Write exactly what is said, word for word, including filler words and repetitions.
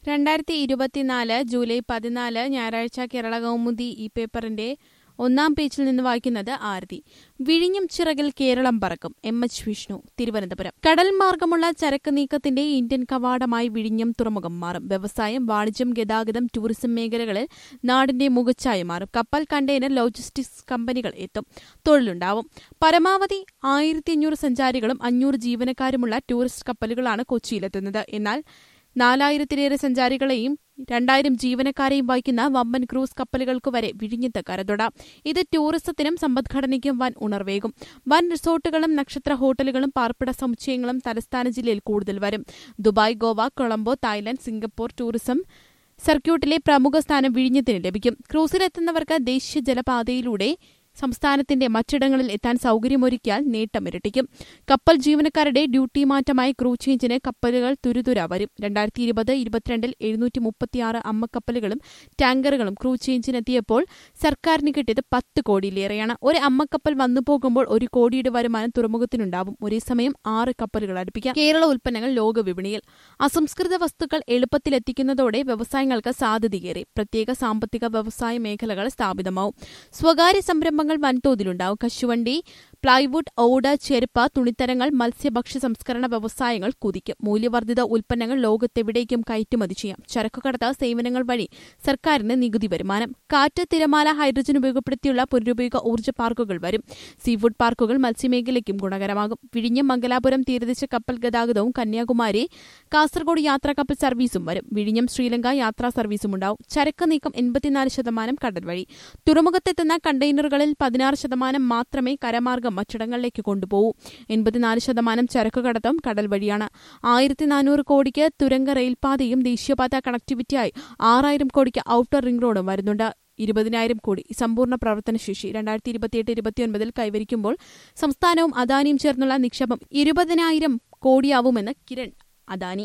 രണ്ടായിരത്തി ഇരുപത്തിനാല് ജൂലൈ പതിനാല് ഞായറാഴ്ച കേരള കൗമുദി ഈ പേപ്പറിന്റെ ഒന്നാം പേജിൽ നിന്ന് വായിക്കുന്നത് ആരതി. വിഴിഞ്ഞം ചിറകിൽ കേരളം പറക്കും. M H Vishnu, Thiruvananthapuram. കടൽ മാർഗമുള്ള ചരക്ക് നീക്കത്തിന്റെ ഇന്ത്യൻ കവാടമായി വിഴിഞ്ഞം തുറമുഖം മാറും. വ്യവസായം, വാണിജ്യം, ഗതാഗതം, ടൂറിസം മേഖലകളിൽ നാടിന്റെ മുഖച്ഛായ മാറും. കപ്പൽ, കണ്ടെയ്നർ, ലോജിസ്റ്റിക്സ് കമ്പനികൾ എത്തും. തൊഴിലുണ്ടാവും. പരമാവധി ആയിരത്തി അഞ്ഞൂറ് സഞ്ചാരികളും അഞ്ഞൂറ് ജീവനക്കാരുമുള്ള ടൂറിസ്റ്റ് കപ്പലുകളാണ് കൊച്ചിയിലെത്തുന്നത്. എന്നാൽ നാലായിരത്തിലേറെ സഞ്ചാരികളെയും രണ്ടായിരം ജീവനക്കാരെയും വഹിക്കുന്ന വമ്പൻ ക്രൂസ് കപ്പലുകൾക്ക് വരെ വിഴിഞ്ഞത്ത് കരതൊടാം. ഇത് ടൂറിസത്തിനും സമ്പദ്ഘടനയ്ക്കും വൻ ഉണർവേകും. വൻ റിസോർട്ടുകളും നക്ഷത്ര ഹോട്ടലുകളും പാർപ്പിട സമുച്ചയങ്ങളും തലസ്ഥാന ജില്ലയിൽ കൂടുതൽ വരും. Dubai, Goa, Colombo, Thailand, Singapore tourism സർക്യൂട്ടിലെ പ്രമുഖ സ്ഥാനം വിഴിഞ്ഞത്തിന് ലഭിക്കും. ക്രൂസിലെത്തുന്നവർക്ക് ദേശീയ ജലപാതയിലൂടെ സംസ്ഥാനത്തിന്റെ മറ്റിടങ്ങളിൽ എത്താൻ സൌകര്യമൊരുക്കിയാൽ നേട്ടമിരട്ടിക്കും. കപ്പൽ ജീവനക്കാരുടെ ഡ്യൂട്ടി മാറ്റമായി ക്രൂ ചേഞ്ചിന് കപ്പലുകൾ തുരുതുര വരും. രണ്ടായിരത്തി ഇരുപത് ഇരുപത്തിരണ്ടിൽ എഴുന്നൂറ്റി മുപ്പത്തിയാറ് അമ്മക്കപ്പലുകളും ടാങ്കറുകളും ക്രൂ ചേഞ്ചിനെത്തിയപ്പോൾ സർക്കാരിന് കിട്ടിയത് പത്ത് കോടിയിലേറെയാണ്. ഒരു അമ്മക്കപ്പൽ വന്നു പോകുമ്പോൾ ഒരു കോടിയുടെ വരുമാനം തുറമുഖത്തിനുണ്ടാവും. ഒരേ സമയം ആറ് കപ്പലുകൾ അടുപ്പിക്കാം. കേരള ഉൽപ്പന്നങ്ങൾ ലോകവിപണിയിൽ. അസംസ്കൃത വസ്തുക്കൾ എളുപ്പത്തിലെത്തിക്കുന്നതോടെ വ്യവസായങ്ങൾക്ക് സാധ്യതയേറി. പ്രത്യേക സാമ്പത്തിക വ്യവസായ മേഖലകൾ സ്ഥാപിതമാവും. സ്വകാര്യ സംരംഭങ്ങൾ വൻതോതിലുണ്ടാവും. കശുവണ്ടി, പ്ലൈവുഡ്, ഓട്, ചെരുപ്പ്, തുണിത്തരങ്ങൾ, മത്സ്യഭക്ഷ്യ സംസ്കരണ വ്യവസായങ്ങൾ കുതിക്കും. മൂല്യവർദ്ധിത ഉൽപ്പന്നങ്ങൾ ലോകത്തെവിടേക്കും കയറ്റുമതി ചെയ്യാം. ചരക്കുകടത്ത് സേവനങ്ങൾ വഴി സർക്കാരിന് നികുതി വരുമാനം. കാറ്റ്, തിരമാല, ഹൈഡ്രജൻ ഉപയോഗപ്പെടുത്തിയുള്ള പുനരുപയോഗ ഊർജ്ജ പാർക്കുകൾ വരും. സീഫുഡ് പാർക്കുകൾ മത്സ്യമേഖലയ്ക്കും ഗുണകരമാകും. വിഴിഞ്ഞം, മംഗലാപുരം തീരദേശ കപ്പൽ ഗതാഗതവും കന്യാകുമാരി, കാസർഗോഡ് യാത്രാ കപ്പൽ സർവീസും വരും. വിഴിഞ്ഞം, ശ്രീലങ്ക യാത്രാ സർവീസും ഉണ്ടാവും. ചരക്ക് നീക്കം എൺപത്തിനാല് ശതമാനം കടൽ വഴി. തുറമുഖത്തെത്തുന്ന കണ്ടെയ്നറുകളിൽ പതിനാറ് ശതമാനം മാത്രമേ കരമാർഗം മറ്റിടങ്ങളിലേക്ക് കൊണ്ടുപോകൂ. എൺപത്തിനാല് ശതമാനം ചരക്ക് കടത്തും കടൽ വഴിയാണ്. ആയിരത്തി നാനൂറ് കോടിക്ക് തുരങ്ക റെയിൽപാതയും ദേശീയപാത കണക്ടിവിറ്റിയായി ആറായിരം കോടിക്ക് ഔട്ടർ റിംഗ് റോഡും വരുന്നുണ്ട്. ഇരുപതിനായിരം കോടി സമ്പൂർണ്ണ പ്രവർത്തനശേഷി രണ്ടായിരത്തി ഇരുപത്തിയെട്ട് ഇരുപത്തിയൊൻപതിൽ കൈവരിക്കുമ്പോൾ സംസ്ഥാനവും അദാനിയും ചേർന്നുള്ള നിക്ഷേപം ഇരുപതിനായിരം കോടിയാവുമെന്ന് കിരൺ അദാനി.